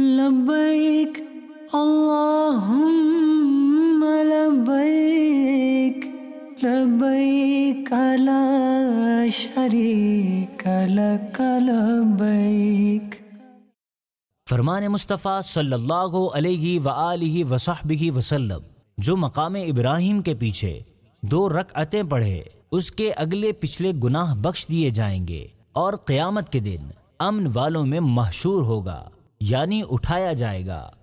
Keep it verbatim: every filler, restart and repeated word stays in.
लब्बैक अल्लाहुम्मा लब्बैक लब्बैक ला शरीका लक लब्बैक। फरमान मुस्तफ़ा सल्लल्लाहु अलैहि व आलिहि व सहबिहि वसल्लम जो मकाम इब्राहिम के पीछे दो रकअतें पढ़े उसके अगले पिछले गुनाह बख्श दिए जाएंगे और क़यामत के दिन अमन वालों में महशूर होगा, यानी उठाया जाएगा।